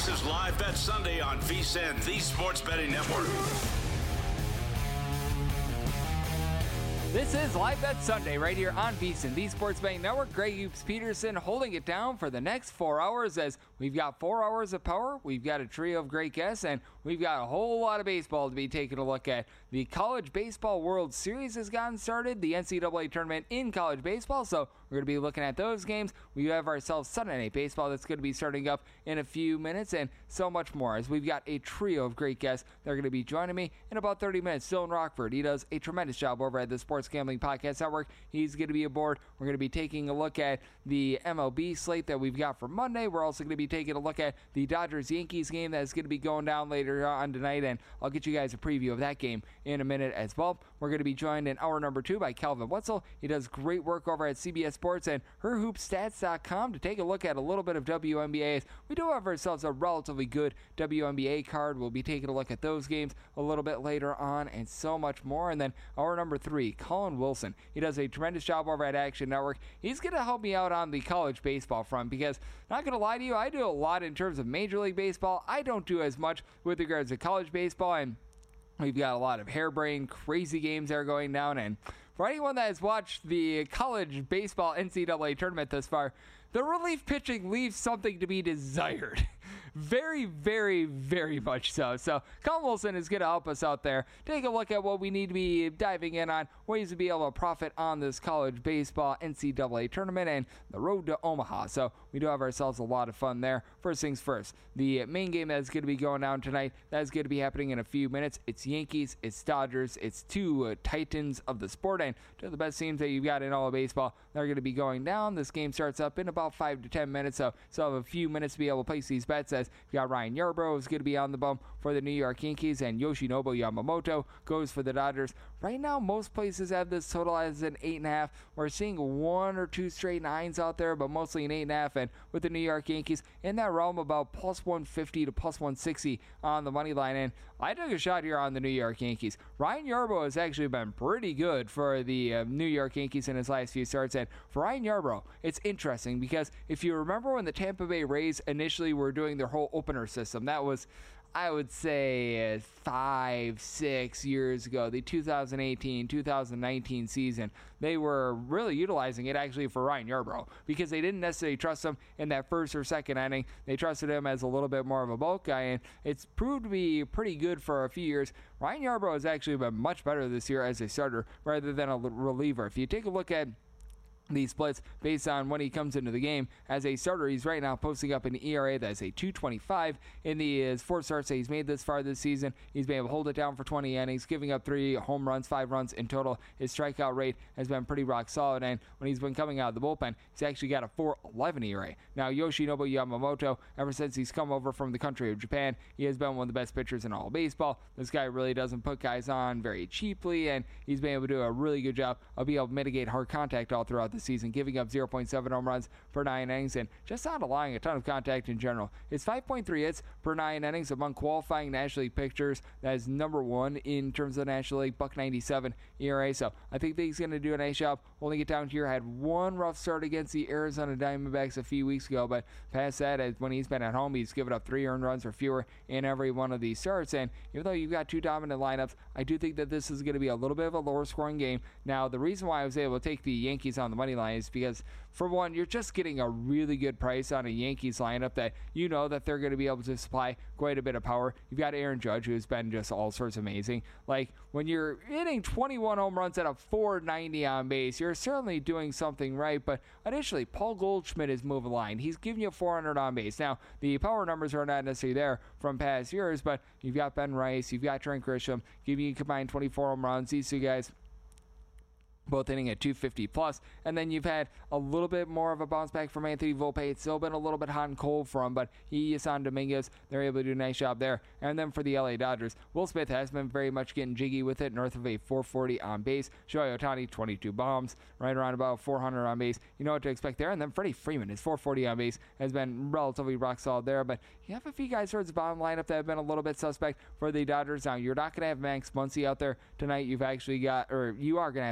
This is Live Bet Sunday on VSiN, the Sports Betting Network. This is Live Bet Sunday right here on VSiN, the Sports Betting Network. Greg Hoops Peterson holding it down for the next 4 hours as we've got 4 hours of power. We've got a trio of great guests, and we've got a whole lot of baseball to be taking a look at. The College Baseball World Series has gotten started, the NCAA tournament in college baseball, so we're going to be looking at those games. We have ourselves Sunday Night Baseball that's going to be starting up in a few minutes, and so much more as we've got a trio of great guests that are going to be joining me in about 30 minutes. Dylan Rockford, he does a tremendous job over at the Sports Gambling Podcast Network. He's going to be aboard. We're going to be taking a look at the MLB slate that we've got for Monday. We're also going to be taking a look at the Dodgers-Yankees game that's going to be going down later on tonight, and I'll get you guys a preview of that game in a minute as well. We're going to be joined in hour number 2 by Calvin Wetzel. He does great work over at CBS Sports and HerHoopStats.com to take a look at a little bit of WNBA. We do have ourselves a relatively good WNBA card. We'll be taking a look at those games a little bit later on and so much more. And then hour number 3, Colin Wilson. He does a tremendous job over at Action Network. He's going to help me out on the college baseball front because, not going to lie to you, I do a lot in terms of Major League Baseball. I don't do as much with regards to college baseball, and we've got a lot of harebrained, crazy games that are going down. And for anyone that has watched the college baseball NCAA tournament thus far, the relief pitching leaves something to be desired. Very, very, very much so. So Colin Wilson is going to help us out there. Take a look at what we need to be diving in on, ways to be able to profit on this college baseball NCAA tournament and the road to Omaha. So we do have ourselves a lot of fun there. First things first, the main game that's going to be going down tonight, that's going to be happening in a few minutes. It's Yankees, it's Dodgers, it's two titans of the sport, and two of the best teams that you've got in all of baseball. They're going to be going down. This game starts up in about 5 to 10 minutes, so have a few minutes to be able to place these bets, as we got Ryan Yarbrough is going to be on the bump for the New York Yankees, and Yoshinobu Yamamoto goes for the Dodgers. Right now, most places have this total as an 8.5. We're seeing 1 or 2 straight 9s out there, but mostly an 8.5, and with the New York Yankees in that realm about plus 150 to plus 160 on the money line. And I took a shot here on the New York Yankees. Ryan Yarbrough has actually been pretty good for the New York Yankees in his last few starts, and for Ryan Yarbrough, it's interesting because if you remember when the Tampa Bay Rays initially were doing their whole opener system, that was, I would say, 5-6 years ago, the 2018-2019 season, they were really utilizing it actually for Ryan Yarbrough because they didn't necessarily trust him in that first or second inning. They trusted him as a little bit more of a bulk guy, and it's proved to be pretty good for a few years. Ryan Yarbrough has actually been much better this year as a starter rather than a reliever. If you take a look at the splits based on when he comes into the game as a starter, he's right now posting up an ERA that's a 2.25 in the 4 starts that he's made this far this season. He's been able to hold it down for 20 innings, giving up 3 home runs, 5 runs in total. His strikeout rate has been pretty rock solid, and when he's been coming out of the bullpen, he's actually got a 4.11 ERA. Now, Yoshinobu Yamamoto, ever since he's come over from the country of Japan, he has been one of the best pitchers in all of baseball. This guy really doesn't put guys on very cheaply, and he's been able to do a really good job of being able to mitigate hard contact all throughout the season, giving up 0.7 home runs per 9 innings and just not allowing a ton of contact in general. It's 5.3 hits per 9 innings among qualifying National League pitchers. That is number 1 in terms of the National League, .97 ERA. So I think that he's going to do a nice job holding it down here. Had one rough start against the Arizona Diamondbacks a few weeks ago, but past that, when he's been at home, he's given up 3 earned runs or fewer in every one of these starts. And even though you've got 2 dominant lineups, I do think that this is going to be a little bit of a lower scoring game. Now, the reason why I was able to take the Yankees on the money line is because, for one, you're just getting a really good price on a Yankees lineup that you know that they're going to be able to supply quite a bit of power. You've got Aaron Judge, who's been just all sorts of amazing. Like, when you're hitting 21 home runs at a 490 on base, you're certainly doing something right. But additionally, Paul Goldschmidt is moving line. He's giving you 400 on base. Now, the power numbers are not necessarily there from past years, but you've got Ben Rice, you've got Trent Grisham, giving you combined 24 home runs. These two guys both hitting at 250 plus, and then you've had a little bit more of a bounce back from Anthony Volpe. It's still been a little bit hot and cold for him, but Isan Dominguez, they're able to do a nice job there. And then for the LA Dodgers, Will Smith has been very much getting jiggy with it, north of a 440 on base. Shohei Ohtani, 22 bombs, right around about 400 on base. You know what to expect there. And then Freddie Freeman, his 440 on base, has been relatively rock solid there, but you have a few guys towards the bottom lineup that have been a little bit suspect for the Dodgers. Now, you're not going to have Max Muncy out there tonight. You are going to have Max Muncy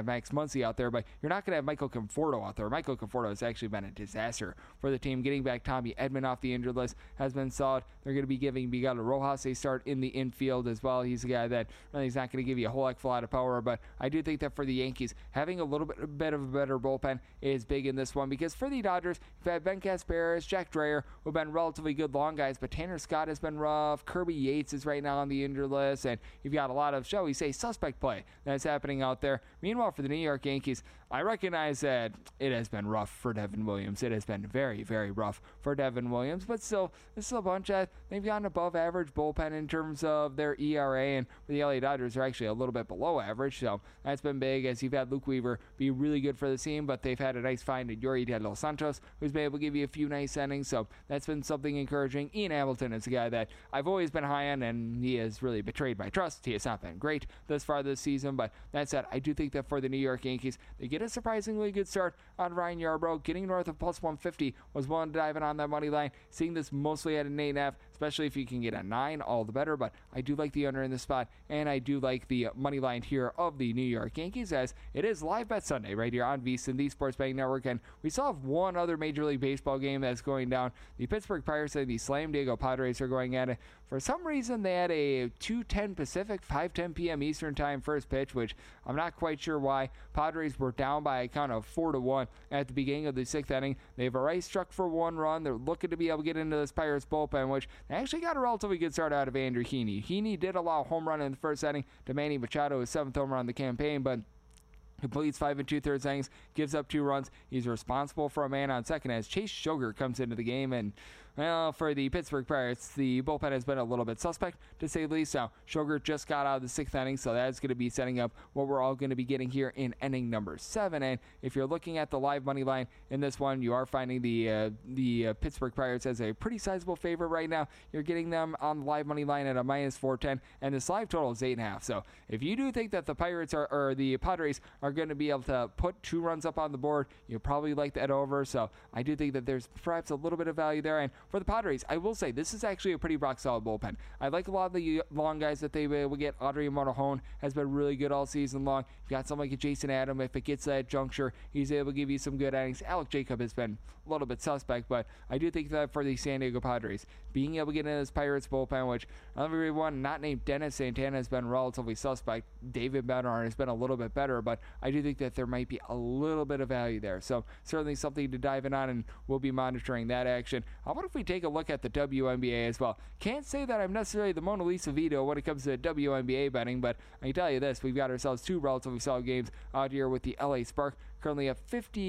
Muncy out there, but you're not going to have Michael Conforto out there. Michael Conforto has actually been a disaster for the team. Getting back Tommy Edman off the injured list has been solid. They're going to be giving Miguel Rojas a start in the infield as well. He's a guy that really is not going to give you a whole heck of a lot of power, but I do think that for the Yankees, having a little bit of a better bullpen is big in this one, because for the Dodgers, you've had Ben Casparis, Jack Dreyer, who have been relatively good long guys, but Tanner Scott has been rough. Kirby Yates is right now on the injured list, and you've got a lot of, shall we say, suspect play that's happening out there. Meanwhile, for the New York Yankees, I recognize that it has been rough for Devin Williams. It has been very, very rough for Devin Williams, but still, this is a bunch that they've got an above average bullpen in terms of their ERA, and the LA Dodgers are actually a little bit below average, so that's been big, as you've had Luke Weaver be really good for the team, but they've had a nice find in Yuri De Los Santos, who's been able to give you a few nice innings, so that's been something encouraging. Ian Hamilton is a guy that I've always been high on, and he has really betrayed my trust. He has not been great thus far this season, but that said, I do think that for the New York Yankees, they get a surprisingly good start on Ryan Yarbrough. Getting north of plus 150 was one diving on that money line. Seeing this mostly at an 8.5, especially if you can get a 9, all the better, but I do like the under in this spot, and I do like the money line here of the New York Yankees, as it is Live Bet Sunday right here on VSiN, the Sports Betting Network, and we still have one other Major League Baseball game that's going down. The Pittsburgh Pirates and the Slam Diego Padres are going at it. For some reason, they had a 2:10 Pacific, 5:10 p.m. Eastern Time first pitch, which I'm not quite sure why. Padres were down by a count of 4-1 at the beginning of the 6th inning. They've already struck for 1 run. They're looking to be able to get into this Pirates bullpen, which they actually got a relatively good start out of Andrew Heaney. Heaney did allow a home run in the first inning to Manny Machado, his 7th home run of the campaign, but completes 5 2/3 innings, gives up 2 runs. He's responsible for a man on second as Chase Sugar comes into the game, and well, for the Pittsburgh Pirates, the bullpen has been a little bit suspect, to say the least. Now, Sugar just got out of the 6th inning, so that's going to be setting up what we're all going to be getting here in inning number 7. And if you're looking at the live money line in this one, you are finding the Pittsburgh Pirates as a pretty sizable favorite right now. You're getting them on the live money line at a minus 410, and this live total is 8.5. So if you do think that the Pirates or the Padres are going to be able to put 2 runs up on the board, you'll probably like that over. So I do think that there's perhaps a little bit of value there. And for the Padres, I will say this is actually a pretty rock solid bullpen. I like a lot of the long guys that they will get. Audrey Montejón has been really good all season long. You've got someone like a Jason Adam. If it gets that juncture, he's able to give you some good innings. Alec Jacob has been a little bit suspect, but I do think that for the San Diego Padres, being able to get into this Pirates bullpen, which everyone not named Dennis Santana has been relatively suspect. David Bednar has been a little bit better, but I do think that there might be a little bit of value there. So certainly something to dive in on, and we'll be monitoring that action. How about if we take a look at the WNBA as well? Can't say that I'm necessarily the Mona Lisa Vito when it comes to WNBA betting, but I can tell you this, we've got ourselves 2 relatively solid games out here with the LA Spark, currently at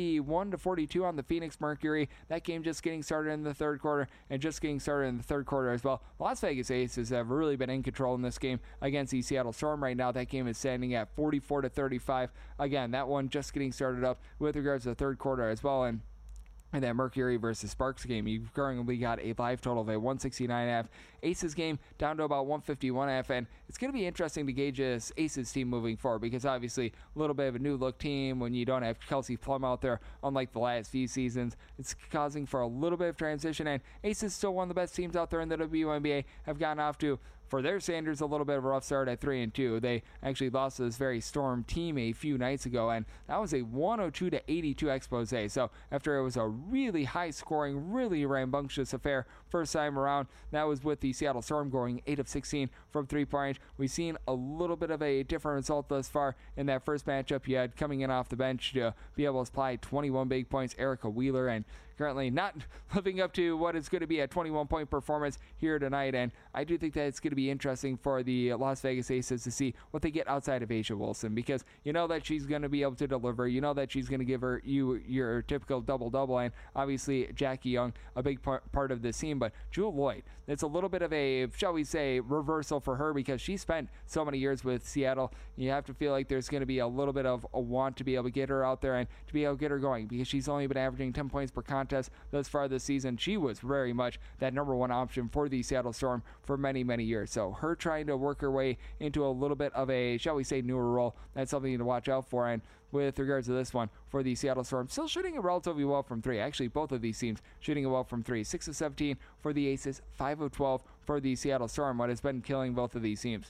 51-42 on the Phoenix Mercury. That game just getting started in the 3rd quarter, and just getting started in the 3rd quarter as well. Las Vegas Aces have really been in control in this game against the Seattle Storm right now. That game is standing at 44-35. Again, that one just getting started up with regards to the 3rd quarter as well. And in that Mercury versus Sparks game, you've currently got a live total of a 169.5. Aces game down to about 151.5, and it's going to be interesting to gauge this Aces team moving forward, because obviously a little bit of a new look team when you don't have Kelsey Plum out there, unlike the last few seasons. It's causing for a little bit of transition, and Aces still one of the best teams out there in the WNBA, have gotten off to, for their standards, a little bit of a rough start at 3-2. They actually lost to this very Storm team a few nights ago, and that was a 102-82 expose. So after it was a really high-scoring, really rambunctious affair first time around, that was with the Seattle Storm going 8 of 16 from 3-point range. We've seen a little bit of a different result thus far in that first matchup. You had coming in off the bench to be able to supply 21 big points, Erica Wheeler, and currently not living up to what is going to be a 21-point performance here tonight. And I do think that it's going to be interesting for the Las Vegas Aces to see what they get outside of Asia Wilson, because you know that she's going to be able to deliver. You know that she's going to give you your typical double-double, and obviously Jackie Young, a big part of this team. But Jewel Lloyd, it's a little bit of a, shall we say, reversal for her, because she spent so many years with Seattle. You have to feel like there's going to be a little bit of a want to be able to get her out there and to be able to get her going, because she's only been averaging 10 points per contest thus far this season. She was very much that number 1 option for the Seattle Storm for many, many years. So her trying to work her way into a little bit of a, shall we say, newer role, that's something to watch out for. And with regards to this one, for the Seattle Storm, still shooting it relatively well from 3. Actually, both of these teams shooting it well from 3. 6 of 17 for the Aces, 5 of 12 for the Seattle Storm, what has been killing both of these teams.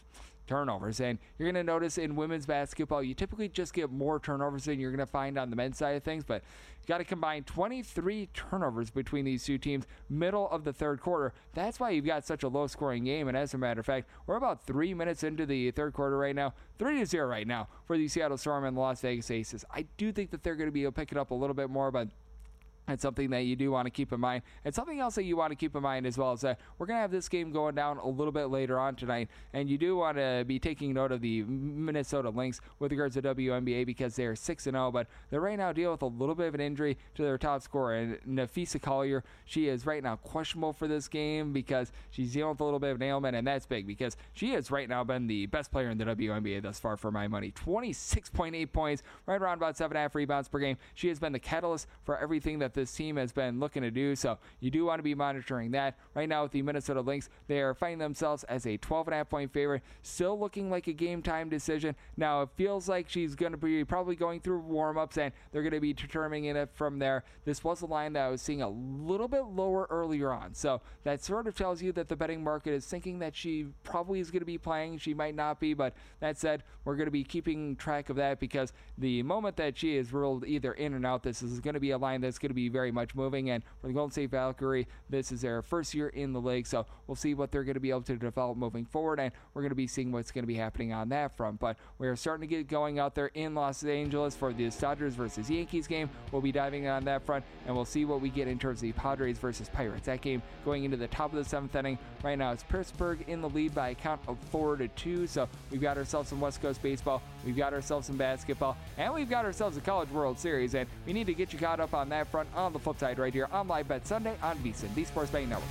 turnovers. And you're going to notice in women's basketball, you typically just get more turnovers than you're going to find on the men's side of things, but you got to combine 23 turnovers between these two teams middle of the third quarter. That's why you've got such a low scoring game. And as a matter of fact, we're about 3 minutes into the third quarter right now, 3-0 right now for the Seattle Storm and the Las Vegas Aces. I do think that they're going to be able to pick it up a little bit more, but it's something that you do want to keep in mind. And something else that you want to keep in mind as well is that we're going to have this game going down a little bit later on tonight. And you do want to be taking note of the Minnesota Lynx with regards to WNBA because they're 6-0, but they're right now dealing with a little bit of an injury to their top scorer. And Nafisa Collier, she is right now questionable for this game because she's dealing with a little bit of an ailment, and that's big because she has right now been the best player in the WNBA thus far for my money. 26.8 points, right around about 7.5 rebounds per game. She has been the catalyst for everything that this team has been looking to do, so you do want to be monitoring that. Right now with the Minnesota Lynx, they are finding themselves as a 12.5 point favorite, still looking like a game time decision. Now it feels like she's going to be probably going through warm-ups and they're going to be determining it from there. This was a line that I was seeing a little bit lower earlier on, so that sort of tells you that the betting market is thinking that she probably is going to be playing. She might not be, but that said, we're going to be keeping track of that because the moment that she is ruled either in or out, this is going to be a line that's going to be very much moving. And for the Golden State Valkyrie, this is their first year in the league, so we'll see what they're going to be able to develop moving forward, and we're going to be seeing what's going to be happening on that front. But we're starting to get going out there in Los Angeles for the Dodgers versus Yankees game. We'll be diving on that front, and we'll see what we get in terms of the Padres versus Pirates. That game going into the top of the seventh inning. Right now it's Pittsburgh in the lead by a count of 4-2, so we've got ourselves some West Coast baseball, we've got ourselves some basketball, and we've got ourselves a College World Series, and we need to get you caught up on that front on the flip side right here on Live Bet Sunday on VSiN, the Sports Betting Network.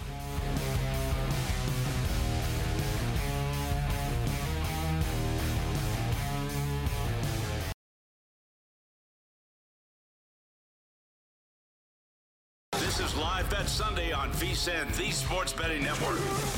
This is Live Bet Sunday on VSiN, the Sports Betting Network.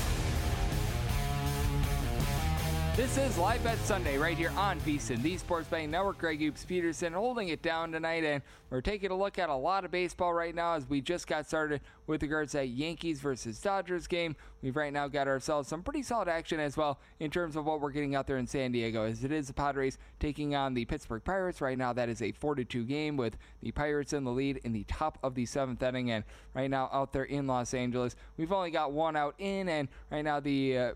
This is Live Bet Sunday right here on VSiN, the Sports Betting Network. Greg Hoops Peterson holding it down tonight, and we're taking a look at a lot of baseball right now as we just got started with regards to that Yankees versus Dodgers game. We've right now got ourselves some pretty solid action as well in terms of what we're getting out there in San Diego, as it is the Padres taking on the Pittsburgh Pirates. Right now that is a 4-2 game with the Pirates in the lead in the top of the seventh inning, and right now out there in Los Angeles, we've only got one out in, and right now the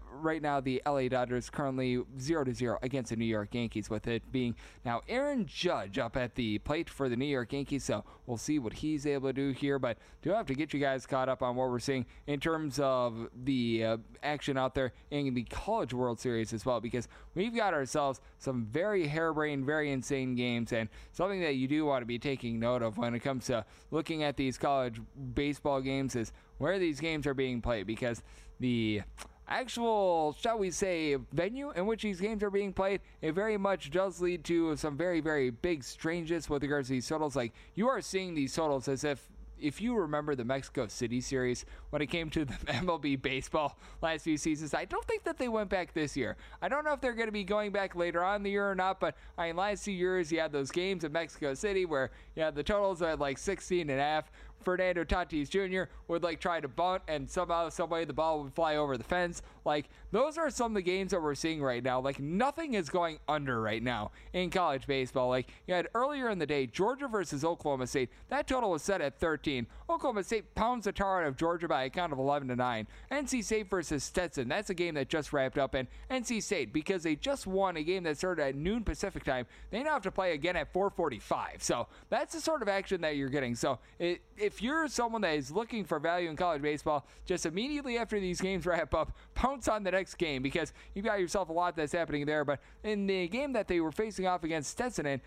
LA Dodgers currently 0-0 against the New York Yankees, with it being now Aaron Judge up at the plate for the New York Yankees, so we'll see what he's able to do here, but do have to get you guys caught up on what we're seeing in terms of the action out there in the College World Series as well, because we've got ourselves some very harebrained, very insane games, and something that you do want to be taking note of when it comes to looking at these college baseball games is where these games are being played, because the actual, shall we say, venue in which these games are being played, it very much does lead to some very, very big strangeness with regards to these totals. Like, you are seeing these totals as if you remember the Mexico City series when it came to the MLB baseball last few seasons. I don't think that they went back this year. I don't know if they're going to be going back later on in the year or not, but last 2 years you had those games in Mexico City where you had the totals at like 16.5. Fernando Tatis Jr. would try to bunt, and somehow, some way the ball would fly over the fence. Those are some of the games that we're seeing right now. Nothing is going under right now in college baseball. You had earlier in the day, Georgia versus Oklahoma State. That total was set at 13. Oklahoma State pounds the tar out of Georgia by a count of 11-9. NC State versus Stetson. That's a game that just wrapped up, and NC State, because they just won a game that started at noon Pacific time, they now have to play again at 4:45. So that's the sort of action that you're getting. So if you're someone that is looking for value in college baseball, just immediately after these games wrap up, pounce on the next game, because you've got yourself a lot that's happening there. But in the game that they were facing off against Stetson in,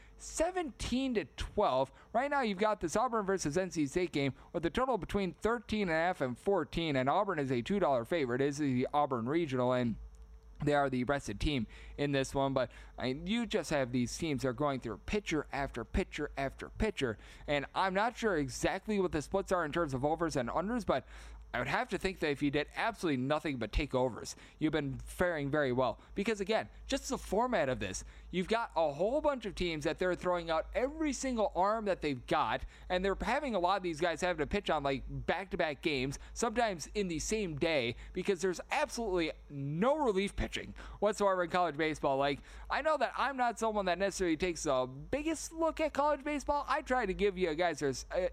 17-12, right now you've got this Auburn versus NC State game with a total between 13.5 and 14, and Auburn is a $2 favorite. It is the Auburn Regional, and they are the rested team in this one, but you just have these teams that are going through pitcher after pitcher after pitcher, and I'm not sure exactly what the splits are in terms of overs and unders, but I would have to think that if you did absolutely nothing but take overs, you've been faring very well. Because again, just the format of this, you've got a whole bunch of teams that they're throwing out every single arm that they've got, and they're having a lot of these guys having to pitch on like back-to-back games, sometimes in the same day, because there's absolutely no relief pitching whatsoever in college baseball. Like, I know that I'm not someone that necessarily takes the biggest look at college baseball. I try to give you guys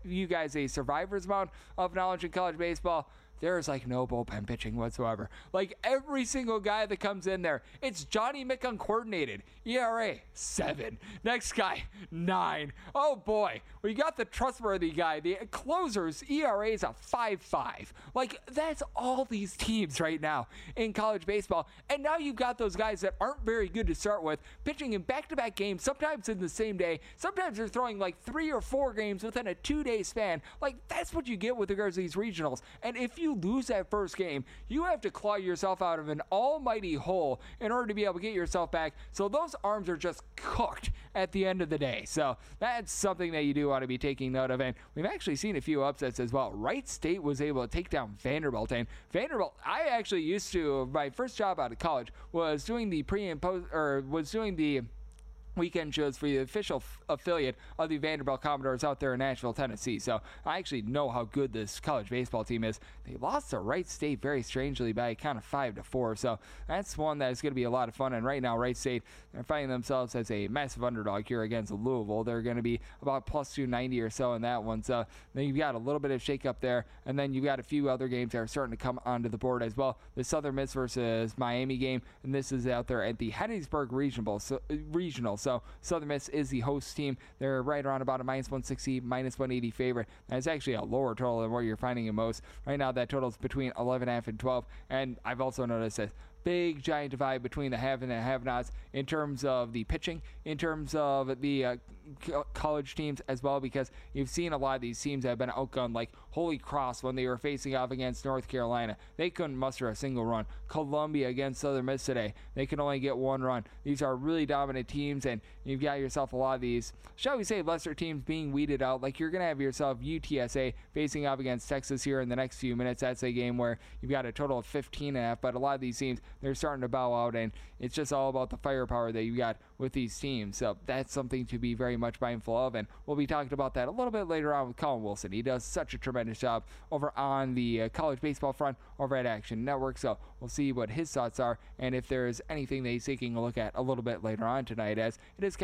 a survivor's amount of knowledge in college baseball. There's like no bullpen pitching whatsoever. Like every single guy that comes in there, it's Johnny Mick uncoordinated. ERA 7. Next guy 9. Oh boy, we got the trustworthy guy. The closer's ERA is a 5.5. Like that's all these teams right now in college baseball. And now you've got those guys that aren't very good to start with, pitching in back-to-back games, sometimes in the same day. Sometimes they're throwing like 3 or 4 games within a 2-day span. Like that's what you get with regards to these regionals. And if you lose that first game, you have to claw yourself out of an almighty hole in order to be able to get yourself back. So those arms are just cooked at the end of the day. So that's something that you do want to be taking note of. And we've actually seen a few upsets as well. Wright State was able to take down Vanderbilt. And Vanderbilt, I actually used to, my first job out of college was doing the pre and post, or was doing the weekend shows for the official affiliate of the Vanderbilt Commodores out there in Nashville, Tennessee. So I actually know how good this college baseball team is. They lost to Wright State very strangely by a count of 5-4. So that's one that is going to be a lot of fun. And right now, Wright State, they're finding themselves as a massive underdog here against Louisville. They're going to be about plus 290 or so in that one. So then you've got a little bit of shakeup there. And then you've got a few other games that are starting to come onto the board as well. The Southern Miss versus Miami game, and this is out there at the Hattiesburg Regional. So Southern Miss is the host team. They're right around about a minus 160, minus 180 favorite. That's actually a lower total than what you're finding in most. Right now, that total is between 11.5 and 12. And I've also noticed that big giant divide between the have and the have-nots in terms of the pitching, in terms of the college teams as well, because you've seen a lot of these teams that have been outgunned, like Holy Cross when they were facing off against North Carolina. They couldn't muster a single run. Columbia against Southern Miss today. They can only get 1 run. These are really dominant teams, and you've got yourself a lot of these, shall we say, lesser teams being weeded out. Like you're going to have yourself UTSA facing off against Texas here in the next few minutes. That's a game where you've got a total of 15.5, but a lot of these teams, they're starting to bow out, and it's just all about the firepower that you got with these teams. So that's something to be very much mindful of, and we'll be talking about that a little bit later on with Colin Wilson. He does such a tremendous job over on the college baseball front over at Action Network, so we'll see what his thoughts are and if there is anything that he's taking a look at a little bit later on tonight, as it is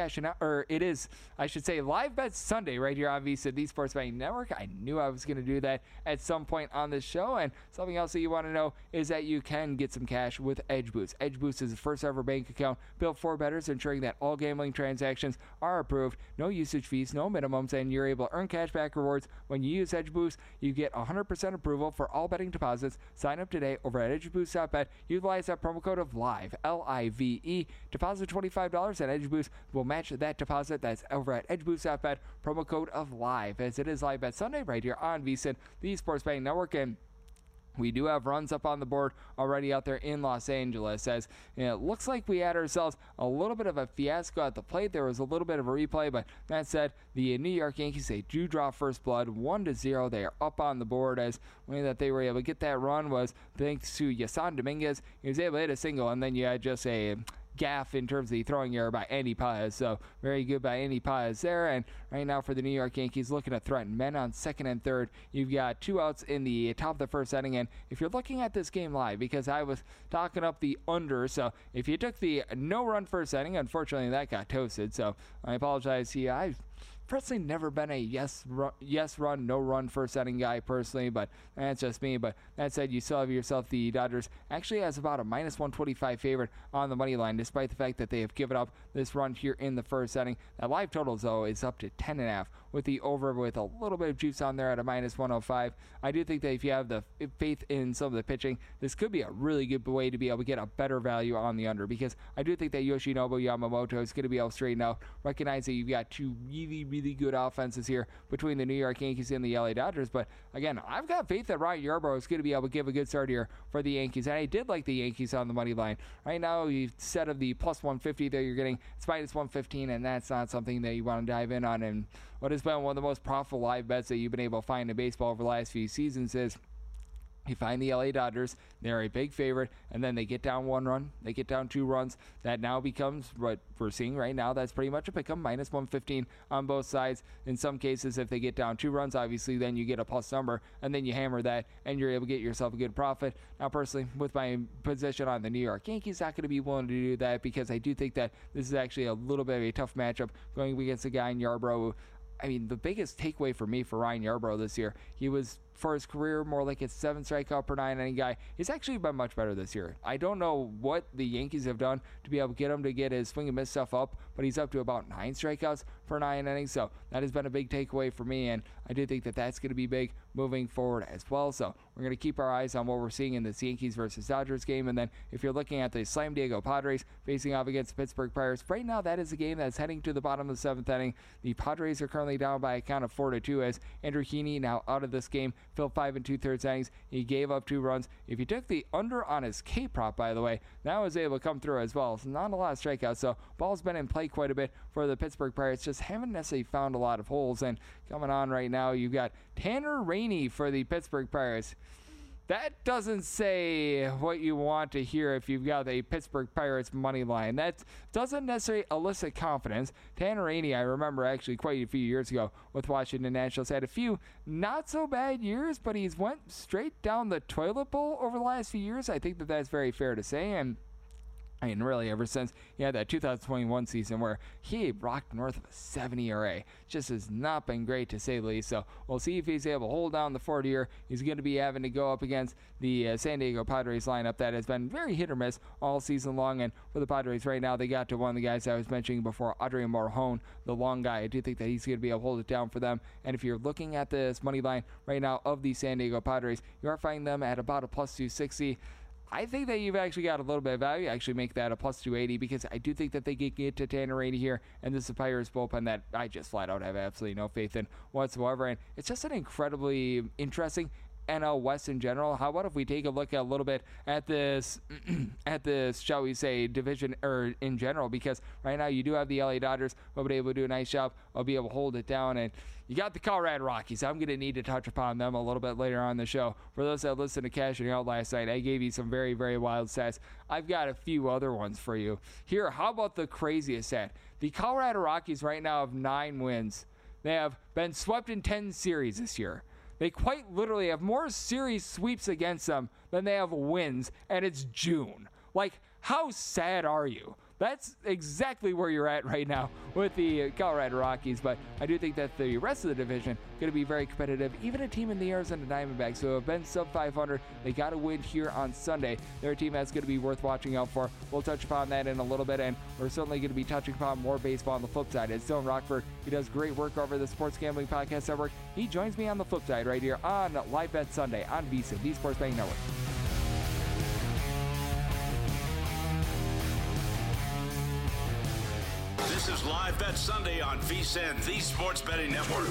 I should say, Live Bet Sunday right here on VSiN, the Sports Betting Network. I knew I was going to do that at some point on this show. And something else that you want to know is that you can get some cash with Edge Boost. Edge Boost is the first ever bank account built for bettors, ensuring that all gambling transactions are approved, no usage fees, no minimums, and you're able to earn cash back rewards when you use Edge Boost. You get 100% approval for all betting deposits. Sign up today over at edgeboost.bet. Utilize that promo code of LIVE, L-I-V-E. Deposit $25 and Edge Boost will match that deposit. That's over at edgeboost.bet, promo code of LIVE, as it is Live Bet Sunday right here on VSiN, the Sports Betting Network. And we do have runs up on the board already out there in Los Angeles, as it looks like we had ourselves a little bit of a fiasco at the plate. There was a little bit of a replay, but that said, the New York Yankees, they do draw first blood 1-0. They are up on the board, as the way that they were able to get that run was thanks to Yasan Dominguez. He was able to hit a single, and then you had just a gaff in terms of the throwing error by Andy Paez. So very good by Andy Paez there. And right now for the New York Yankees, looking to threaten men on second and third. You've got 2 outs in the top of the first inning. And if you're looking at this game live, because I was talking up the under, so if you took the no-run first inning, unfortunately that got toasted. So I apologize here. I've personally never been a yes run, no run first inning guy personally, but that's just me. But that said, you still have yourself the Dodgers actually has about a minus 125 favorite on the money line, despite the fact that they have given up this run here in the first inning. That live totals though is up to 10.5, with the over with a little bit of juice on there at a minus 105. I do think that if you have the faith in some of the pitching, this could be a really good way to be able to get a better value on the under, because I do think that Yoshinobu Yamamoto is going to be able to straighten out. Recognize that you've got 2 really good offenses here between the New York Yankees and the LA Dodgers, but again, I've got faith that Ryan Yarbrough is going to be able to give a good start here for the Yankees, and I did like the Yankees on the money line. Right now, instead of the plus 150 that you're getting, it's minus 115, and that's not something that you want to dive in on. And what has been one of the most profitable live bets that you've been able to find in baseball over the last few seasons is You find the LA Dodgers, they're a big favorite, and then they get down 1 run, they get down 2 runs. That now becomes what we're seeing right now. That's pretty much a pick 'em, minus 115 on both sides. In some cases, if they get down 2 runs, obviously then you get a plus number, and then you hammer that, and you're able to get yourself a good profit. Now, personally, with my position on the New York Yankees, not going to be willing to do that because I do think that this is actually a little bit of a tough matchup going against a guy in Yarbrough. I mean, the biggest takeaway for me for Ryan Yarbrough this year, he was, for his career, more like a 7 strikeout per 9 inning guy. He's actually been much better this year. I don't know what the Yankees have done to be able to get him to get his swing and miss stuff up, but he's up to about 9 strikeouts per 9 innings, so that has been a big takeaway for me, and I do think that that's going to be big moving forward as well. So we're going to keep our eyes on what we're seeing in this Yankees versus Dodgers game, and then if you're looking at the San Diego Padres facing off against the Pittsburgh Pirates, right now that is a game that's heading to the bottom of the 7th inning. The Padres are currently down by a count of 4-2 as Andrew Heaney now out of this game. Phil 5 2/3 innings. He gave up 2 runs. If you took the under on his K prop, by the way, that was able to come through as well. So not a lot of strikeouts. So ball's been in play quite a bit for the Pittsburgh Pirates. Just haven't necessarily found a lot of holes. And coming on right now, you've got Tanner Rainey for the Pittsburgh Pirates. That doesn't say what you want to hear if you've got a Pittsburgh Pirates money line. That doesn't necessarily elicit confidence. Tanner Rainey, I remember actually quite a few years ago with Washington Nationals, had a few not so bad years, but he's went straight down the toilet bowl over the last few years. I think that that's very fair to say, and I mean, really, ever since he had that 2021 season where he rocked north of a 7 ERA. Just has not been great, to say the least. So we'll see if he's able to hold down the fort here. He's going to be having to go up against the San Diego Padres lineup that has been very hit or miss all season long. And for the Padres right now, they got to one of the guys I was mentioning before, Adrian Morejon, the long guy. I do think that he's going to be able to hold it down for them. And if you're looking at this money line right now of the San Diego Padres, you are finding them at about a plus 260. I think that you've actually got a little bit of value. Actually make that a plus 280 because I do think that they can get to Tanner Rainey here, and this is a Pirates bullpen that I just flat out have absolutely no faith in whatsoever. And it's just an incredibly interesting NL West in general. How about if we take a look at a little bit at this, shall we say, division or in general? Because right now you do have the LA Dodgers who will be able to do a nice job. I'll be able to hold it down, and you got the Colorado Rockies. I'm going to need to touch upon them a little bit later on in the show. For those that listened to Cashing Out last night, I gave you some very, very wild stats. I've got a few other ones for you. Here, how about the craziest stat? The Colorado Rockies right now have 9 wins. They have been swept in 10 series this year. They quite literally have more series sweeps against them than they have wins, and it's June. Like, how sad are you? That's exactly where you're at right now with the Colorado Rockies, but I do think that the rest of the division is going to be very competitive. Even a team in the Arizona Diamondbacks who have been sub 500, they got to win here on Sunday. They're a team that's going to be worth watching out for. We'll touch upon that in a little bit, and we're certainly going to be touching upon more baseball on the flip side. It's Dylan Rockford. He does great work over the Sports Gambling Podcast Network. He joins me on the flip side right here on Live Bet Sunday on VSiN, the Sports Betting Network. This is Live Bet Sunday on VSiN, the Sports Betting Network.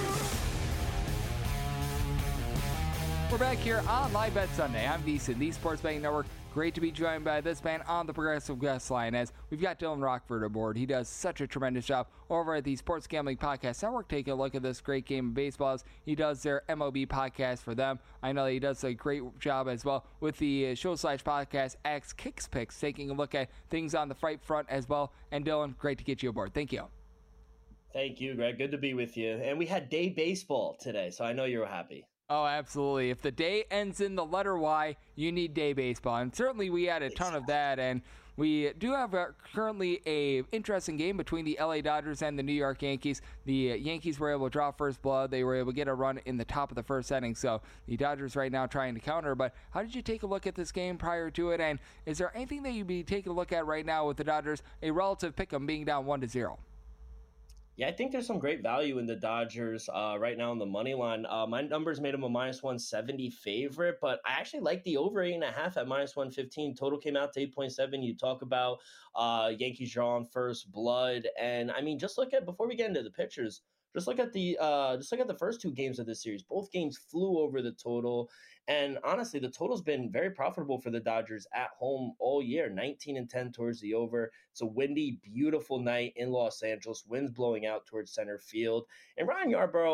We're back here on Live Bet Sunday on VSiN, the Sports Betting Network. Great to be joined by this man on the Progressive Guest Line as we've got Dylan Rockford aboard. He does such a tremendous job over at the Sports Gambling Podcast Network. Taking a look at this great game of baseball as he does their MLB podcast for them. I know that he does a great job as well with the show/podcast Axe Kicks Picks, taking a look at things on the fight front as well. And Dylan, great to get you aboard. Thank you. Thank you, Greg. Good to be with you. And we had day baseball today, so I know you were happy. Oh, absolutely. If the day ends in the letter Y, you need day baseball. And certainly we had a ton of that. And we do have currently a interesting game between the LA Dodgers and the New York Yankees. The Yankees were able to draw first blood. They were able to get a run in the top of the first inning. So the Dodgers right now trying to counter. But how did you take a look at this game prior to it? And is there anything that you'd be taking a look at right now with the Dodgers, a relative pick-em being down 1-0? Yeah, I think there's some great value in the Dodgers right now on the money line. My numbers made them a minus 170 favorite, but I actually like the over 8.5 at minus 115. Total came out to 8.7. You talk about Yankees drawing first blood, and I mean, just look at before we get into the pitchers. Just look at the first 2 games of this series. Both games flew over the total. And honestly, the total's been very profitable for the Dodgers at home all year, 19-10 towards the over. It's a windy, beautiful night in Los Angeles, winds blowing out towards center field. And Ryan Yarbrough,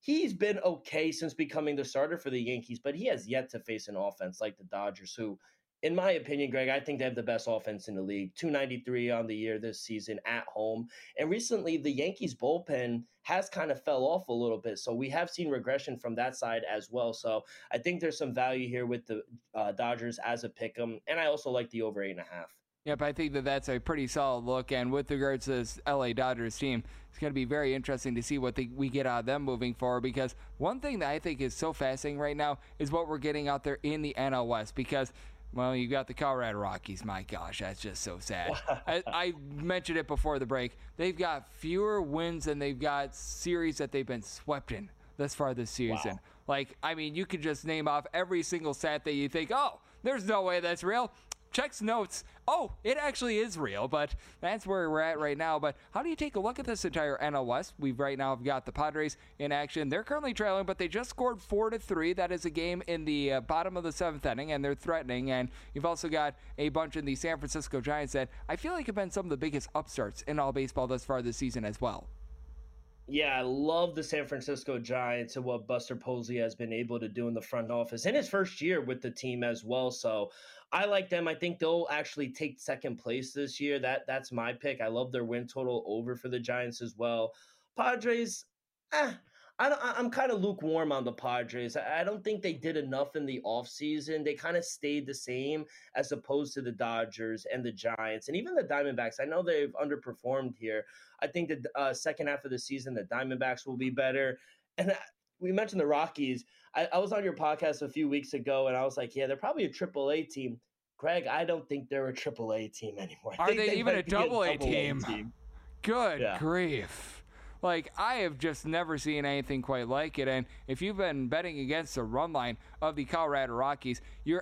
he's been okay since becoming the starter for the Yankees, but he has yet to face an offense like the Dodgers, who, in my opinion, Greg, I think they have the best offense in the league. 293 on the year this season at home. And recently, the Yankees bullpen has kind of fell off a little bit. So we have seen regression from that side as well. So I think there's some value here with the Dodgers as a pick 'em. And I also like the over 8.5. Yep, I think that that's a pretty solid look. And with regards to this LA Dodgers team, it's going to be very interesting to see what we get out of them moving forward. Because one thing that I think is so fascinating right now is what we're getting out there in the NL West. Because, well, you got the Colorado Rockies. My gosh, that's just so sad. I mentioned it before the break. They've got fewer wins than they've got series that they've been swept in thus far this season. Wow. Like, I mean, you could just name off every single stat that you think, oh, there's no way that's real. Checks notes. Oh, it actually is real, but that's where we're at right now. But how do you take a look at this entire NL West? We've right now got the Padres in action. They're currently trailing, but they just scored 4-3. That is a game in the bottom of the seventh inning, and they're threatening. And you've also got a bunch in the San Francisco Giants that I feel like have been some of the biggest upstarts in all baseball thus far this season as well. Yeah, I love the San Francisco Giants and what Buster Posey has been able to do in the front office in his first year with the team as well. So I like them. I think they'll actually take second place this year. That's my pick. I love their win total over for the Giants as well. Padres, I'm kind of lukewarm on the Padres. I don't think they did enough in the offseason. They kind of stayed the same as opposed to the Dodgers and the Giants and even the Diamondbacks. I know they've underperformed here. I think the second half of the season, the Diamondbacks will be better. And we mentioned the Rockies. I was on your podcast a few weeks ago, and I was like, yeah, they're probably a AAA team. Greg, I don't think they're a AAA team anymore. Are they even a AA team? Good grief. Like, I have just never seen anything quite like it. And if you've been betting against the run line of the Colorado Rockies, you're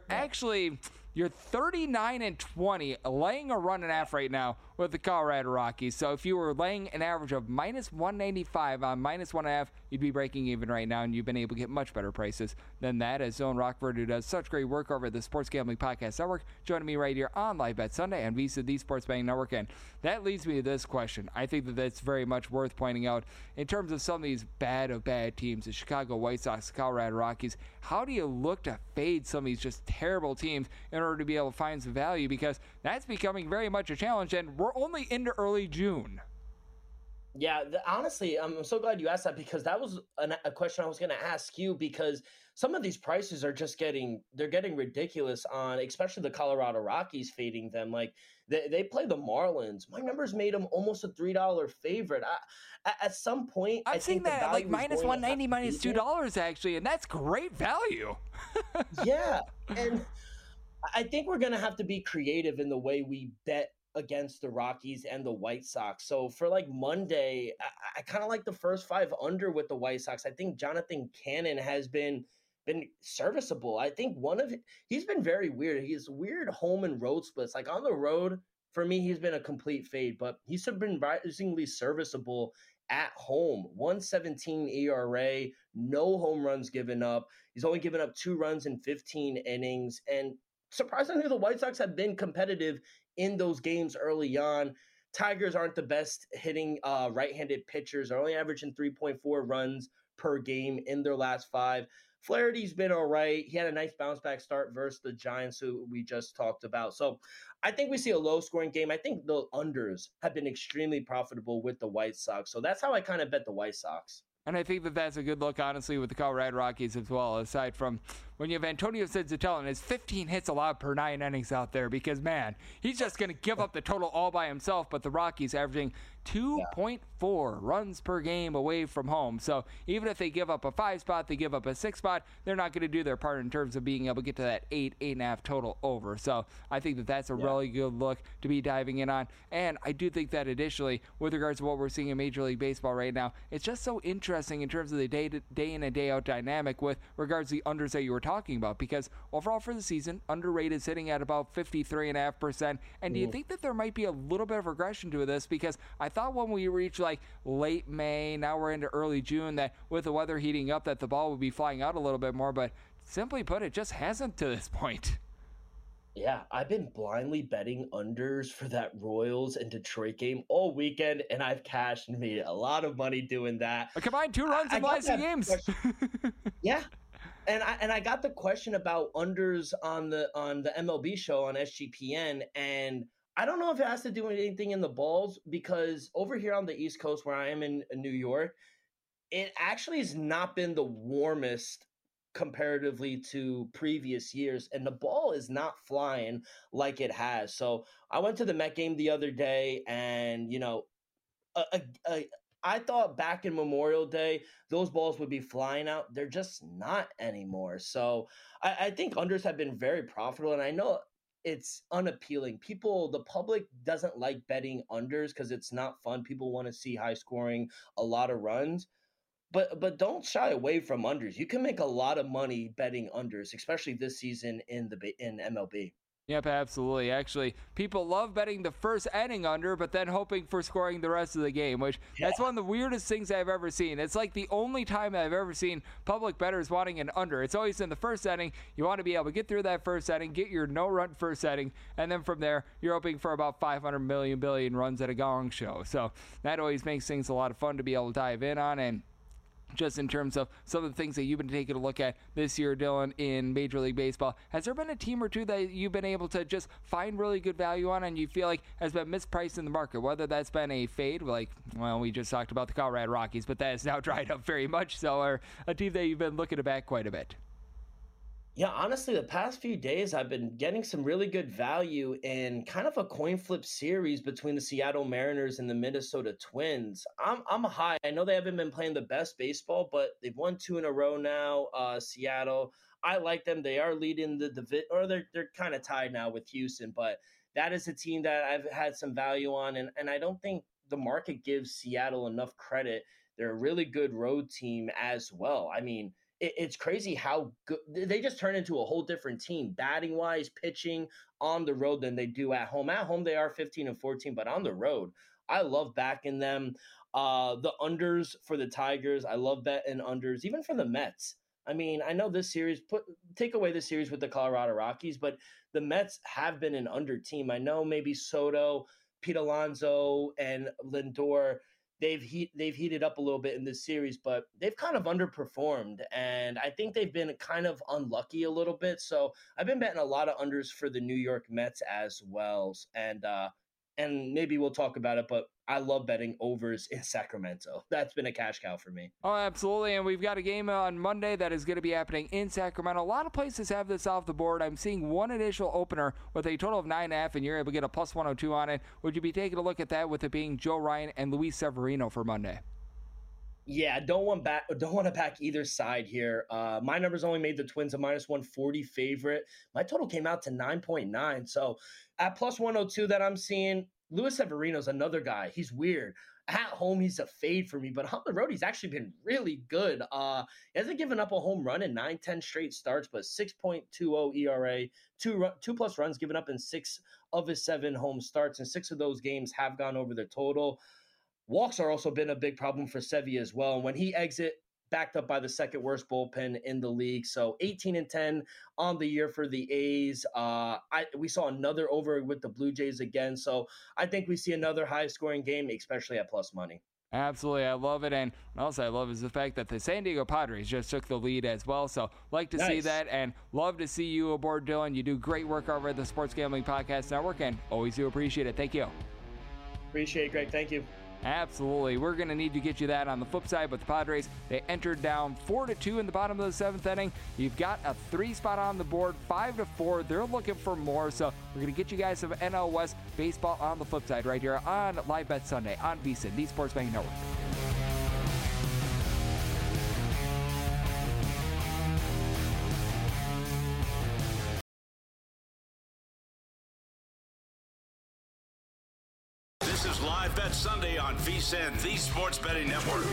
39-20, laying a run and a half right now with the Colorado Rockies. So if you were laying an average of -195 on -1.5, you'd be breaking even right now, and you've been able to get much better prices than that. As Zone Rockford, who does such great work over at the Sports Gambling Podcast Network, joining me right here on Live Bet Sunday on VSiN, the Sports Betting Network. And that leads me to this question. I think that that's very much worth pointing out in terms of some of these bad teams, the Chicago White Sox, the Colorado Rockies. How do you look to fade some of these just terrible teams in order to be able to find some value? Because that's becoming very much a challenge, and we're only into early June. Yeah, honestly, I'm so glad you asked that, because that was a question I was going to ask you, because some of these prices are just getting ridiculous on, especially the Colorado Rockies fading them. Like they play the Marlins. My numbers made them almost a $3 favorite. At some point, I've seen that at like -190, -$2 actually, and that's great value. Yeah, and I think we're going to have to be creative in the way we bet against the Rockies and the White Sox. So for like Monday, I kind of like the first 5 under with the White Sox. I think Jonathan Cannon has been serviceable. I think he's been very weird. He has weird home and road splits. Like on the road, for me, he's been a complete fade, but he's been risingly serviceable at home. 1.17 ERA, no home runs given up. He's only given up 2 runs in 15 innings. And surprisingly, the White Sox have been competitive in those games early on. Tigers aren't the best hitting right-handed pitchers. They're only averaging 3.4 runs per game in their last 5. Flaherty's been all right. He had a nice bounce-back start versus the Giants, who we just talked about. So I think we see a low-scoring game. I think the unders have been extremely profitable with the White Sox. So that's how I kind of bet the White Sox. And I think that that's a good look, honestly, with the Colorado Rockies as well, aside from when you have Antonio Senzatella and his 15 hits allowed per 9 innings out there, because, man, he's just going to give up the total all by himself, but the Rockies averaging 2.4 runs per game away from home. So even if they give up a 5 spot, they give up a 6 spot, they're not going to do their part in terms of being able to get to that 8.5 total over. So I think that that's a really good look to be diving in on. And I do think that additionally, with regards to what we're seeing in Major League Baseball right now, it's just so interesting in terms of the day in and day out dynamic with regards to the unders that you were talking about, because overall for the season, underrated sitting at about 53.5%. And do you think that there might be a little bit of regression to this? Because I thought when we reach like late May, now we're into early June, that with the weather heating up, that the ball would be flying out a little bit more, but simply put, it just hasn't to this point. Yeah, I've been blindly betting unders for that Royals and Detroit game all weekend, and I've cashed and made a lot of money doing that. A combined 2 runs I in the got last two that games. question. Yeah, and I got the question about unders on the MLB show on SGPN, and I don't know if it has to do with anything in the balls because over here on the East Coast where I am in New York, it actually has not been the warmest comparatively to previous years, and the ball is not flying like it has. So I went to the Met game the other day, and a, a, a, I thought back in Memorial Day those balls would be flying out. They're just not anymore. So I think unders have been very profitable, and I know it's unappealing. The public doesn't like betting unders because it's not fun. People want to see high scoring, a lot of runs. But don't shy away from unders. You can make a lot of money betting unders, especially this season in MLB. Yep, absolutely. Actually, people love betting the first inning under, but then hoping for scoring the rest of the game, which that's one of the weirdest things I've ever seen. It's like the only time I've ever seen public bettors wanting an under. It's always in the first inning. You want to be able to get through that first inning, get your no-run first inning, and then from there, you're hoping for about 500 million billion runs at a gong show. So that always makes things a lot of fun to be able to dive in on, and just in terms of some of the things that you've been taking a look at this year, Dylan, in Major League Baseball, has there been a team or two that you've been able to just find really good value on and you feel like has been mispriced in the market, whether that's been a fade, like, well, we just talked about the Colorado Rockies, but that has now dried up very much so, or a team that you've been looking to back quite a bit? Yeah, honestly, the past few days I've been getting some really good value in kind of a coin flip series between the Seattle Mariners and the Minnesota Twins. I'm high. I know they haven't been playing the best baseball, but they've won two in a row now. Seattle, I like them. They are leading the division, or they're kind of tied now with Houston, but that is a team that I've had some value on, and I don't think the market gives Seattle enough credit. They're a really good road team as well. I mean, it's crazy how good they just turn into a whole different team, batting wise, pitching on the road than they do at home. At home, they are 15-14, but on the road, I love backing them. The unders for the Tigers, I love betting unders, even for the Mets. I mean, I know this series, take away the series with the Colorado Rockies, but the Mets have been an under team. I know maybe Soto, Pete Alonso, and Lindor, they've heated up a little bit in this series, but they've kind of underperformed, and I think they've been kind of unlucky a little bit. So I've been betting a lot of unders for the New York Mets as well, and maybe we'll talk about it, but I love betting overs in Sacramento. That's been a cash cow for me. Oh, absolutely. And we've got a game on Monday that is going to be happening in Sacramento. A lot of places have this off the board. I'm seeing one initial opener with a total of 9.5, and you're able to get a plus 102 on it. Would you be taking a look at that with it being Joe Ryan and Luis Severino for Monday? Yeah, don't want to back either side here. My numbers only made the Twins a minus 140 favorite. My total came out to 9.9. So at plus 102 that I'm seeing, Luis Severino's another guy. He's weird. At home, he's a fade for me, but on the road, he's actually been really good. He hasn't given up a home run in 9-10 straight starts, but 6.20 ERA, two plus runs given up in 6 of his 7 home starts, and 6 of those games have gone over the total. Walks are also been a big problem for Sevy as well. And when he backed up by the second worst bullpen in the league. So 18-10 on the year for the A's. We saw another over with the Blue Jays again. So I think we see another high scoring game, especially at plus money. Absolutely, I love it. And also I love is the fact that the San Diego Padres just took the lead as well. So like to see that, and love to see you aboard, Dylan. You do great work over at the Sports Gambling Podcast Network, and always do appreciate it. Thank you. Appreciate it, Greg. Thank you. Absolutely. We're going to need to get you that on the flip side, but the Padres, they entered down 4-2 in the bottom of the 7th inning. You've got a 3 spot on the board, 5-4. They're looking for more, so we're going to get you guys some NL West baseball on the flip side right here on Live Bet Sunday on VSiN, the Sports Betting Network. This is Live Bet Sunday on VSiN, the Sports Betting Network.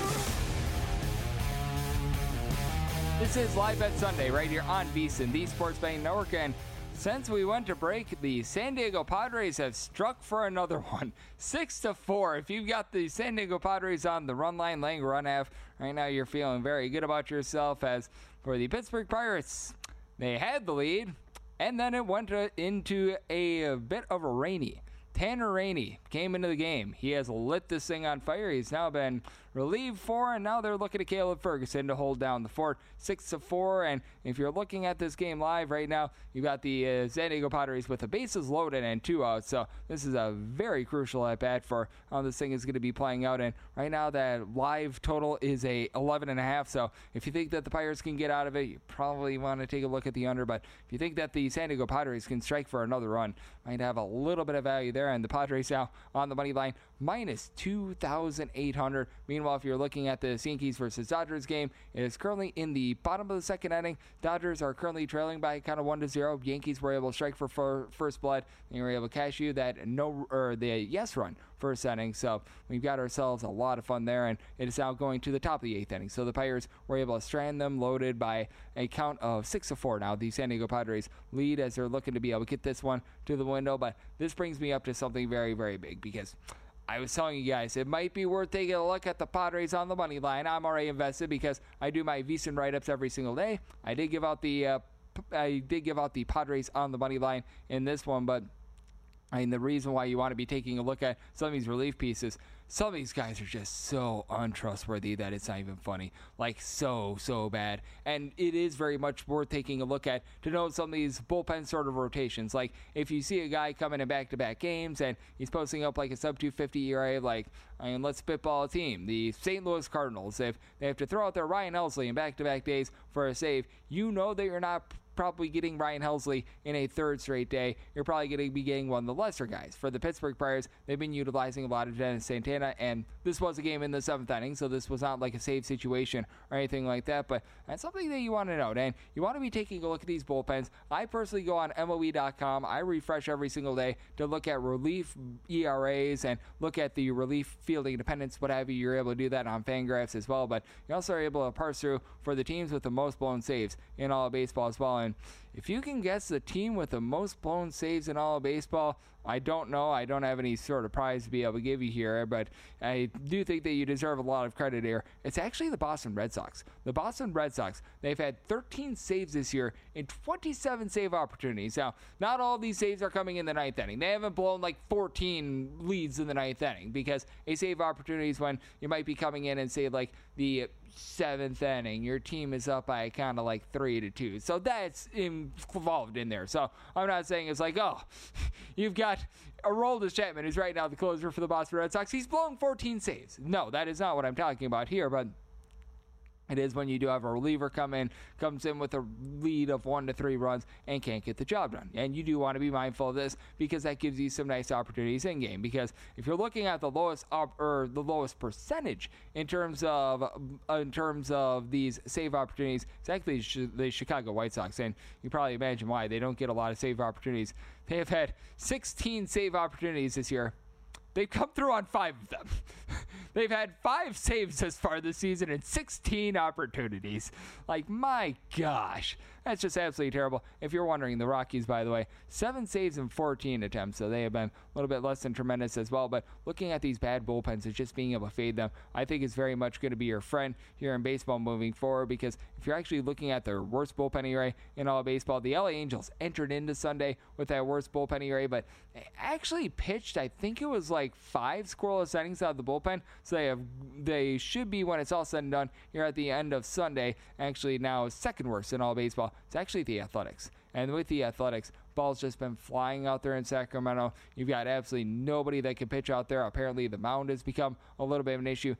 This is Live Bet Sunday right here on VSiN, the Sports Betting Network, and since we went to break, the San Diego Padres have struck for another one, 6-4. If you've got the San Diego Padres on the run line, laying run half, right now you're feeling very good about yourself. As for the Pittsburgh Pirates, they had the lead, And then it went into a bit of a rainy. Tanner Rainey came into the game. He has lit this thing on fire. He's now been relieved for, and now they're looking at Caleb Ferguson to hold down the fort 6-4. And if you're looking at this game live right now, you've got the San Diego Padres with the bases loaded and 2 outs. So this is a very crucial at bat for how this thing is going to be playing out. And right now that live total is a 11.5. So if you think that the Pirates can get out of it, you probably want to take a look at the under. But if you think that the San Diego Padres can strike for another run, might have a little bit of value there. And the Padres now on the money line minus 2,800. Meanwhile, if you're looking at the Yankees versus Dodgers game, it is currently in the bottom of the second inning. Dodgers are currently trailing by kind of 1-0. Yankees were able to strike for first blood. They were able to cash you that the yes run first inning. So we've got ourselves a lot of fun there, and it is now going to the top of the 8th inning. So the Pirates were able to strand them loaded by a count of 6-4. Now the San Diego Padres lead as they're looking to be able to get this one to the window, but this brings me up to something very, very big, because I was telling you guys it might be worth taking a look at the Padres on the money line. I'm already invested because I do my VSiN write-ups every single day. I did give out the Padres on the money line in this one, but the reason why you want to be taking a look at some of these relief pieces, some of these guys are just so untrustworthy that it's not even funny. Like, so bad. And it is very much worth taking a look at to know some of these bullpen sort of rotations. Like, if you see a guy coming in back-to-back games and he's posting up like a sub-250 ERA, let's spitball a team. The St. Louis Cardinals, if they have to throw out their Ryan Helsley in back-to-back days for a save, you know that you're not probably getting Ryan Helsley in a third straight day. You're probably going to be getting one of the lesser guys. For the Pittsburgh Pirates, they've been utilizing a lot of Dennis Santana, and this was a game in the 7th inning, so this was not like a save situation or anything like that, but that's something that you want to note, and you want to be taking a look at these bullpens. I personally go on MLB.com. I refresh every single day to look at relief ERAs and look at the relief fielding independence, what have you. You're able to do that on Fangraphs as well, but you also are able to parse through for the teams with the most blown saves in all of baseball as well. And if you can guess the team with the most blown saves in all of baseball, I don't know. I don't have any sort of prize to be able to give you here, but I do think that you deserve a lot of credit here. It's actually the Boston Red Sox. The Boston Red Sox, they've had 13 saves this year in 27 save opportunities. Now, not all of these saves are coming in the 9th inning. They haven't blown like 14 leads in the 9th inning, because a save opportunity is when you might be coming in and say like the 7th inning, your team is up by kind of like 3-2. So that's involved in there. So I'm not saying it's like, oh, you've got Aroldis Chapman, who's right now the closer for the Boston Red Sox. He's blown 14 saves. No, that is not what I'm talking about here, but it is when you do have a reliever comes in with a lead of 1-3 runs and can't get the job done. And you do want to be mindful of this, because that gives you some nice opportunities in game. Because if you're looking at the lowest percentage in terms of these save opportunities, it's actually the Chicago White Sox, and you probably imagine why. They don't get a lot of save opportunities. They have had 16 save opportunities this year. They've come through on 5 of them. They've had 5 saves thus far this season and 16 opportunities. Like, my gosh. That's just absolutely terrible. If you're wondering, the Rockies, by the way, 7 saves and 14 attempts, so they have been a little bit less than tremendous as well. But looking at these bad bullpens and just being able to fade them, I think is very much going to be your friend here in baseball moving forward, because if you're actually looking at their worst bullpen ERA in all of baseball, the LA Angels entered into Sunday with that worst bullpen ERA, but they actually pitched, I think it was like 5 scoreless innings out of the bullpen, so they should be, when it's all said and done, here at the end of Sunday, actually now second worst in all baseball. It's actually the Athletics. And with the Athletics, ball's just been flying out there in Sacramento. You've got absolutely nobody that can pitch out there. Apparently the mound has become a little bit of an issue.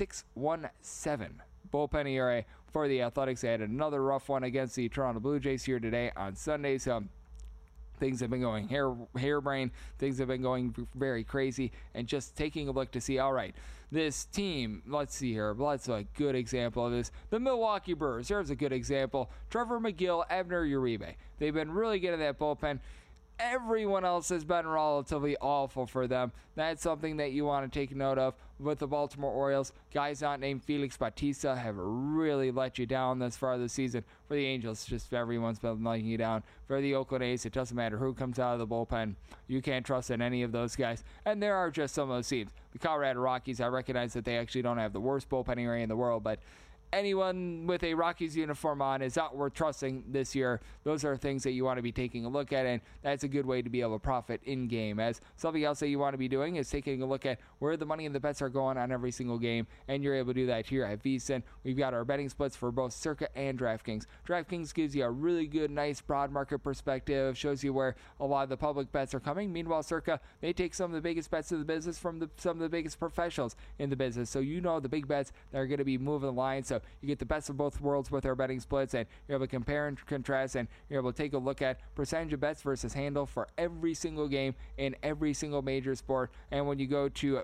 6.17 bullpen ERA for the Athletics. They had another rough one against the Toronto Blue Jays here today on Sunday. So things have been going harebrained. Things have been going very crazy. And just taking a look to see, all right, this team, let's see here. That's a good example of this. The Milwaukee Brewers, there's a good example. Trevor McGill, Abner Uribe. They've been really good at that bullpen. Everyone else has been relatively awful for them. That's something that you want to take note of. With the Baltimore Orioles, guys not named Felix Bautista have really let you down this far this season. For the Angels, just everyone's been letting you down. For the Oakland A's, it doesn't matter who comes out of the bullpen. You can't trust in any of those guys. And there are just some of those teams. The Colorado Rockies, I recognize that they actually don't have the worst bullpen ERA in the world, but anyone with a Rockies uniform on is not worth trusting this year. Those are things that you want to be taking a look at, and that's a good way to be able to profit in game. As something else that you want to be doing is taking a look at where the money and the bets are going on every single game, and you're able to do that here at VSiN. We've got our betting splits for both Circa and DraftKings. DraftKings gives you a really good, nice, broad market perspective, shows you where a lot of the public bets are coming. Meanwhile, Circa, they take some of the biggest bets of the business from some of the biggest professionals in the business. So you know the big bets that are going to be moving the line. So you get the best of both worlds with our betting splits, and you're able to compare and contrast, and you're able to take a look at percentage of bets versus handle for every single game in every single major sport. And when you go to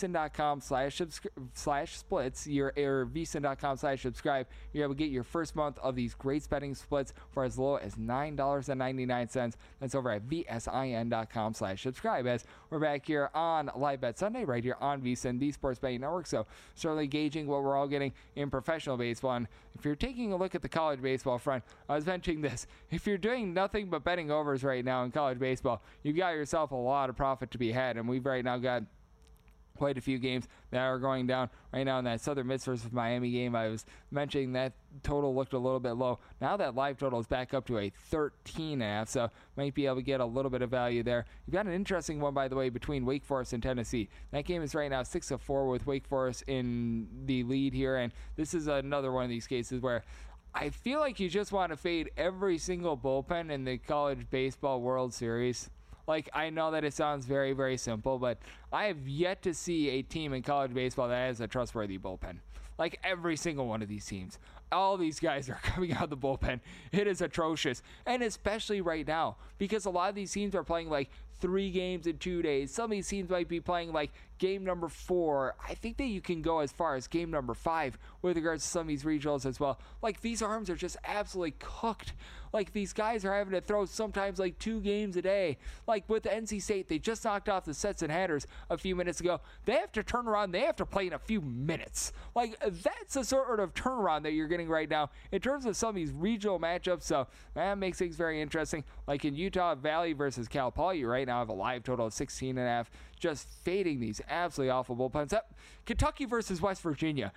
vsin.com/splits, or vsin.com/subscribe, you're able to get your first month of these great betting splits for as low as $9.99. That's over at vsin.com/subscribe. As we're back here on Live Bet Sunday, right here on VSiN, the Sports Betting Network. So certainly gauging what we're all getting in professional baseball. And if you're taking a look at the college baseball front, I was mentioning this. If you're doing nothing but betting overs right now in college baseball, you've got yourself a lot of profit to be had. And we've right now got quite a few games that are going down right now. In that Southern Miss versus Miami game, I was mentioning that total looked a little bit low. Now that live total is back up to a 13.5, so might be able to get a little bit of value there. You've got an interesting one, by the way, between Wake Forest and Tennessee. That game is right now 6-4 with Wake Forest in the lead here, and this is another one of these cases where I feel like you just want to fade every single bullpen in the College Baseball World Series. Like, I know that it sounds very, very simple, but I have yet to see a team in college baseball that has a trustworthy bullpen. Like, every single one of these teams. All these guys are coming out of the bullpen. It is atrocious. And especially right now, because a lot of these teams are playing like 3 games in 2 days. Some of these teams might be playing like game number 4. I think that you can go as far as game number 5 with regards to some of these regionals as well. Like, these arms are just absolutely cooked. Like, these guys are having to throw sometimes like 2 games a day. Like with NC State, they just knocked off the Stetson Hatters a few minutes ago. They have to turn around. They have to play in a few minutes. Like, that's the sort of turnaround that you're getting right now in terms of some of these regional matchups. So that makes things very interesting. Like in Utah Valley versus Cal Poly, you right now have a live total of 16.5. Just fading these absolutely awful bullpens. Kentucky versus West Virginia.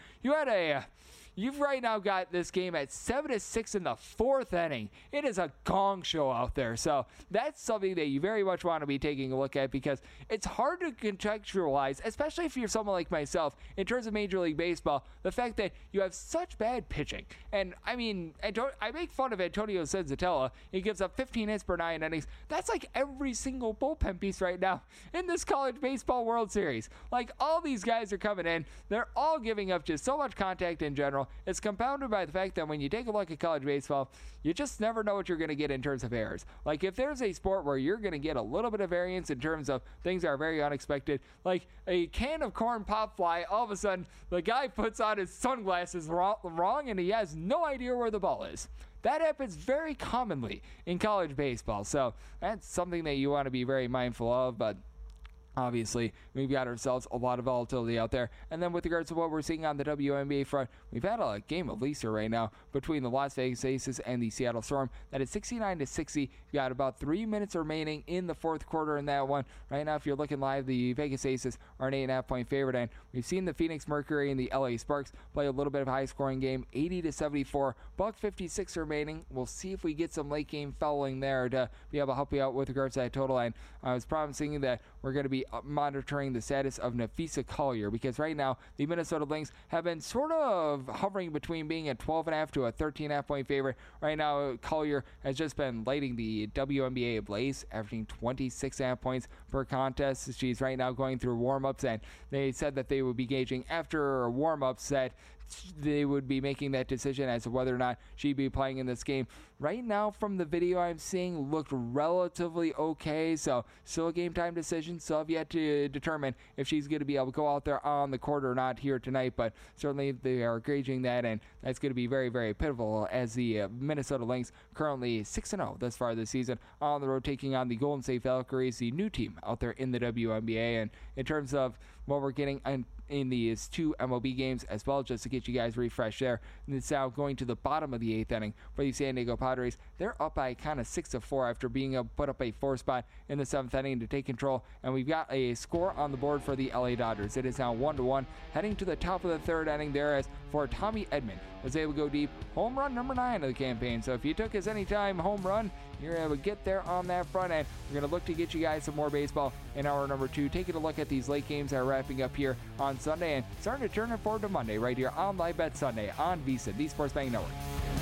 You've right now got this game at 7-6 in the 4th inning. It is a gong show out there. So that's something that you very much want to be taking a look at, because it's hard to contextualize, especially if you're someone like myself, in terms of Major League Baseball, the fact that you have such bad pitching. And I mean, I make fun of Antonio Senzatella. He gives up 15 hits per 9 innings. That's like every single bullpen piece right now in this College Baseball World Series. Like, all these guys are coming in. They're all giving up just so much contact in general. It's compounded by the fact that when you take a look at college baseball, you just never know what you're going to get in terms of errors. Like, if there's a sport where you're going to get a little bit of variance in terms of things that are very unexpected, like a can of corn pop fly, all of a sudden the guy puts on his sunglasses wrong and he has no idea where the ball is. That happens very commonly in college baseball. So that's something that you want to be very mindful of, but obviously, we've got ourselves a lot of volatility out there. And then with regards to what we're seeing on the WNBA front, we've had a game of Lisa right now between the Las Vegas Aces and the Seattle Storm. That is 69-60. You've got about 3 minutes remaining in the 4th quarter in that one. Right now, if you're looking live, the Vegas Aces are an 8.5-point favorite. And we've seen the Phoenix Mercury and the LA Sparks play a little bit of a high-scoring game, 80-74. $1.56 remaining. We'll see if we get some late-game fouling there to be able to help you out with regards to that total line. I was promising that we're going to be monitoring the status of Napheesa Collier, because right now the Minnesota Lynx have been sort of hovering between being a 12.5 to a 13.5-point favorite. Right now, Collier has just been lighting the WNBA ablaze, averaging 26.5 points per contest. She's right now going through warm-ups, and they said that they would be gauging after warm-ups that they would be making that decision as to whether or not she'd be playing in this game. Right now, from the video I'm seeing, looked relatively okay, so still a game time decision. Still have yet to determine if she's going to be able to go out there on the court or not here tonight, but certainly they are gauging that, and that's going to be very, very pivotal as the Minnesota Lynx currently 6-0 thus far this season on the road, taking on the Golden State Valkyries, the new team out there in the WNBA. And in terms of what we're getting in these 2 MLB games as well, just to get you guys refreshed there. And it's now going to the bottom of the 8th inning for the San Diego Padres. Padres. They're up by kind of 6-4 after being put up a 4 spot in the 7th inning to take control. And we've got a score on the board for the LA Dodgers. It is now 1-1, heading to the top of the 3rd inning there as for Tommy Edman was able to go deep. Home run number 9 of the campaign. So if you took his anytime home run, you're able to get there on that front end. We're going to look to get you guys some more baseball in hour number 2. Taking a look at these late games that are wrapping up here on Sunday and starting to turn it forward to Monday right here on Live Bet Sunday on VSiN, the Sports Betting Network.